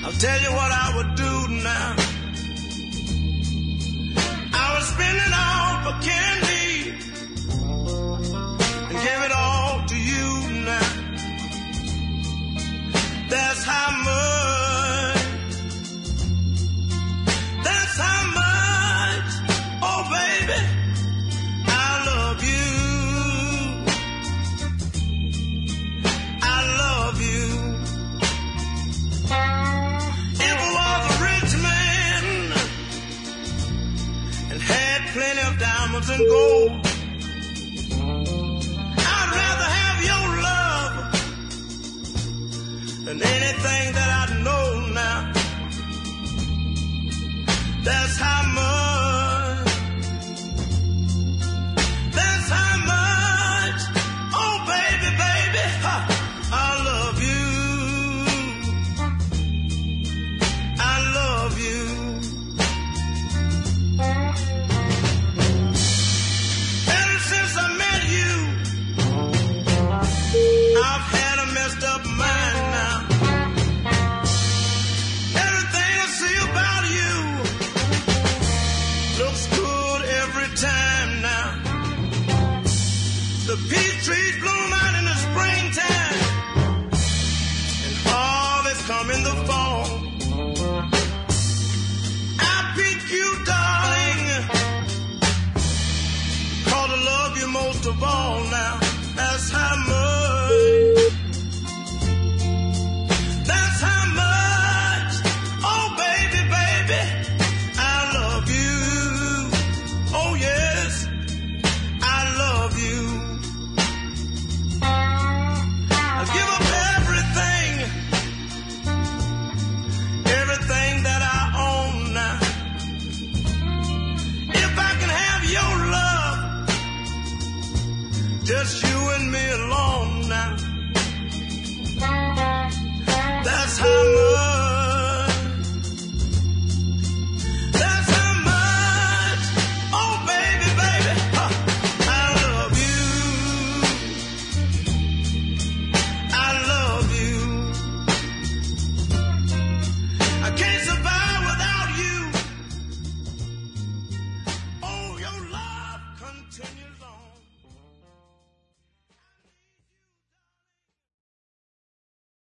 I'll tell you what I would do now. I would spend it all for candy and give it all to you now. That's how much, that's how much, oh baby, I love you. I love you. If I was a rich man and had plenty of diamonds and gold, I'd rather have your love than anything that I know now. That's how much, that's how much, oh baby, baby, I love you. I love you. Ever since I met you, I've had a messed up mind now. Everything I see about you looks good every time now. The peach trees bloom out in the springtime, and harvest come in the fall.